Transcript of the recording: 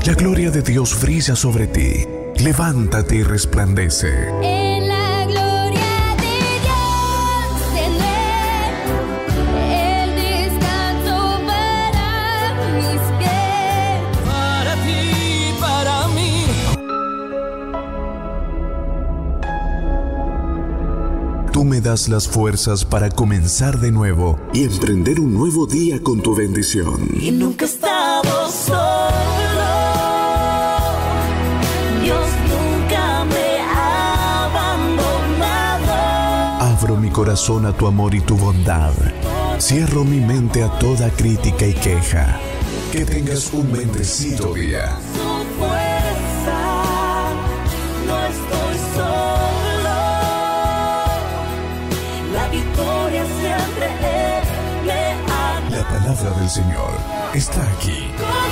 La gloria de Dios brilla sobre ti. Levántate y resplandece. En la gloria de Dios tendré el descanso para mis pies. Para ti, para mí. Tú me das las fuerzas para comenzar de nuevo y emprender un nuevo día con tu bendición. Y nunca he estado solo. Dios nunca me ha abandonado. Abro mi corazón a tu amor y tu bondad. Cierro mi mente a toda crítica y queja. Que tengas un bendecido día. Su fuerza, no estoy solo. La victoria siempre Él me ha dado. La palabra del Señor está aquí.